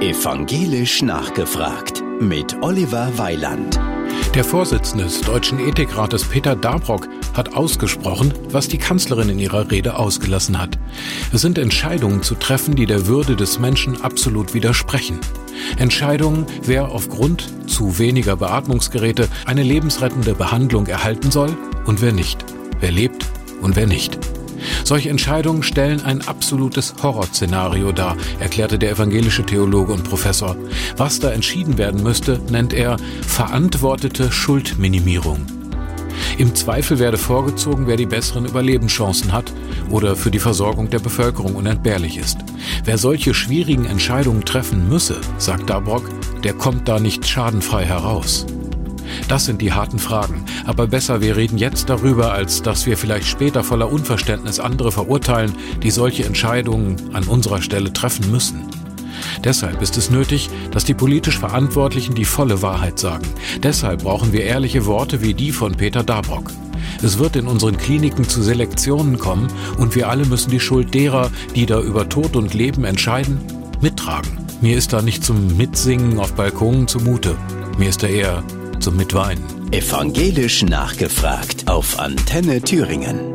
Evangelisch nachgefragt mit Oliver Weiland. Der Vorsitzende des Deutschen Ethikrates Peter Dabrock hat ausgesprochen, was die Kanzlerin in ihrer Rede ausgelassen hat. Es sind Entscheidungen zu treffen, die der Würde des Menschen absolut widersprechen. Entscheidungen, wer aufgrund zu weniger Beatmungsgeräte eine lebensrettende Behandlung erhalten soll und wer nicht, wer lebt und wer nicht. Solche Entscheidungen stellen ein absolutes Horrorszenario dar, erklärte der evangelische Theologe und Professor. Was da entschieden werden müsste, nennt er verantwortete Schuldminimierung. Im Zweifel werde vorgezogen, wer die besseren Überlebenschancen hat oder für die Versorgung der Bevölkerung unentbehrlich ist. Wer solche schwierigen Entscheidungen treffen müsse, sagt Dabrock, der kommt da nicht schadenfrei heraus. Das sind die harten Fragen, aber besser, wir reden jetzt darüber, als dass wir vielleicht später voller Unverständnis andere verurteilen, die solche Entscheidungen an unserer Stelle treffen müssen. Deshalb ist es nötig, dass die politisch Verantwortlichen die volle Wahrheit sagen. Deshalb brauchen wir ehrliche Worte wie die von Peter Dabrock. Es wird in unseren Kliniken zu Selektionen kommen und wir alle müssen die Schuld derer, die da über Tod und Leben entscheiden, mittragen. Mir ist da nicht zum Mitsingen auf Balkonen zumute. Mir ist da eher zum Mitweinen. Evangelisch nachgefragt auf Antenne Thüringen.